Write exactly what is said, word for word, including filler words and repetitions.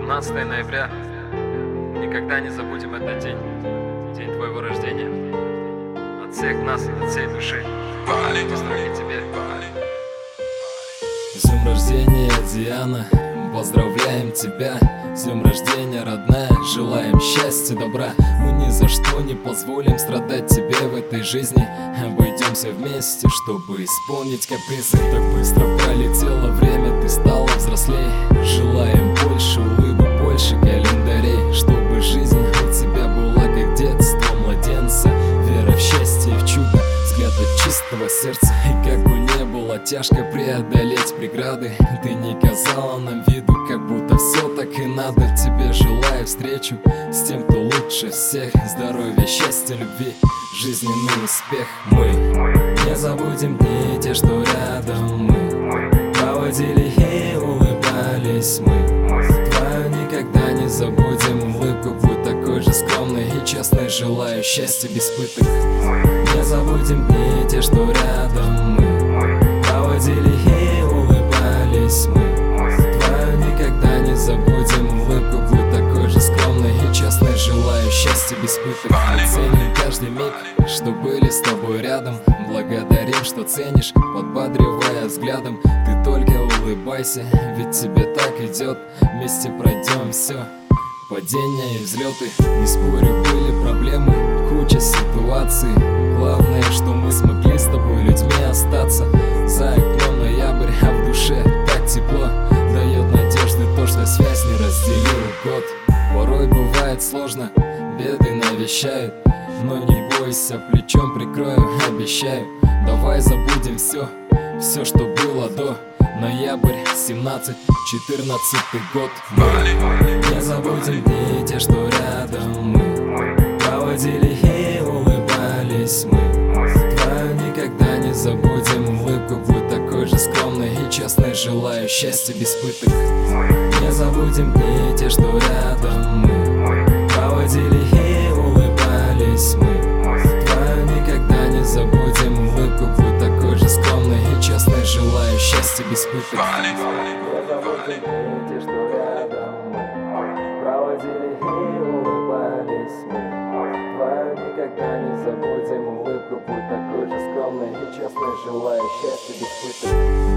семнадцатое ноября. Никогда не забудем этот день. День твоего рождения. От всех нас, от всей души. Поздравляю тебе. С днем рождения, Диана, поздравляем тебя. С днем рождения, родная, желаем счастья, добра. Мы ни за что не позволим страдать тебе в этой жизни. Обойдемся вместе, чтобы исполнить капризы. Так быстро пролетело время, ты стала взрослее. Желаем больше улыбок, больше календарей, чтобы жизнь у тебя была как детство младенца. Вера в счастье и в чудо, взгляд от чистого сердца. И как бы не было тяжко преодолеть преграды, ты не казала нам виду, как будто все так и надо. Тебе желаю встречу с тем, кто лучше всех. Здоровья, счастья, любви, жизненный успех. Мы не забудем дни те, что рядом мы проводили и улыбались мы. Твою никогда не забудем улыбку, будь такой же скромной и честной. Желаю счастья без пыток. Не забудем дни те, что рядом мы проводили и улыбались мы. Твою никогда не забудем улыбку, будь такой же скромной и честной. Желаю счастья без пыток. Мы ценим каждый миг, что были с тобой рядом. Благодарим, что ценишь, подбадривая взглядом. Ты только улыбайся, ведь тебе так идет. Вместе пройдем все, падения и взлеты. Не спорю, были проблемы, куча ситуаций. Главное, что мы смогли с тобой людьми остаться. За окном ноябрь, а в душе так тепло. Дает надежды то, что связь не разделил год. Порой бывает сложно, беды навещают, но не бойся, плечом прикрою, обещаю. Давай забудем все, все, что было до. Ноябрь, семнадцать, четырнадцатый год. Мы не забудем дни те, что рядом мы проводили и улыбались мы. Твою никогда не забудем улыбку, будь такой же скромной и честной. Желаю счастья без пыток. Не забудем дни те, что рядом мы проводили и улыбались мы. Твою никогда не забудем улыбку, будь такой же скромной и честной. Желаю счастья без пыток. Не забудем дни те, что рядом мы проводили и улыбались мы. Твою никогда не забудем улыбку, будь такой же скромной и честной. Желаю счастья без пыток.